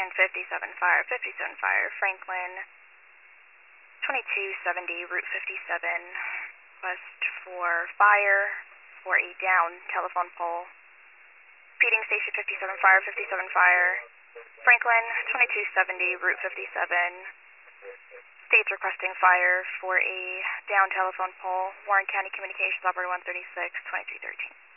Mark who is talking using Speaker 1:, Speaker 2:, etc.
Speaker 1: Section 57 Fire, 57 Fire, Franklin, 2270 Route 57, request for fire for a down telephone pole. Repeating Station 57 Fire, 57 Fire, Franklin, 2270 Route 57. State's requesting fire for a down telephone pole. Warren County Communications Operator 136, 2313.